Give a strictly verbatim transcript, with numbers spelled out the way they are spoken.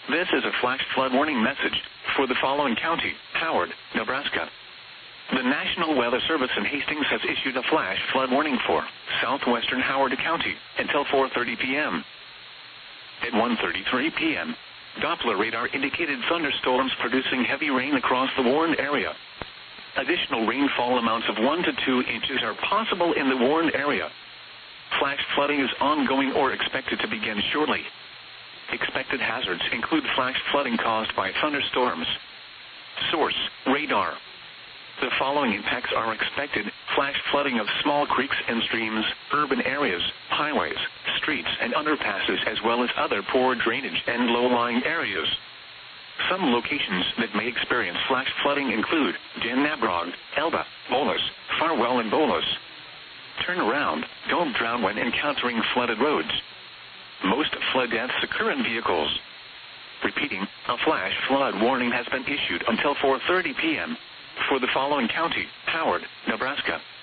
This is a flash flood warning message for the following county: Howard, Nebraska. The National Weather Service in Hastings has issued a flash flood warning for southwestern Howard County until four thirty p.m. At one thirty-three p.m., Doppler radar indicated thunderstorms producing heavy rain across the warned area. Additional rainfall amounts of one to two inches are possible in the warned area. Flash flooding is ongoing or expected to begin shortly. Expected hazards include flash flooding caused by thunderstorms. Source: radar. The following impacts are expected: flash flooding of small creeks and streams, urban areas, highways, streets and underpasses, as well as other poor drainage and low-lying areas. Some locations that may experience flash flooding include Jannabrog, Elba, Bolus, Farwell and Bolus. Turn around, don't drown when encountering flooded roads. Most flood deaths occur in vehicles. Repeating, a flash flood warning has been issued until four thirty p.m. for the following county: Howard, Nebraska.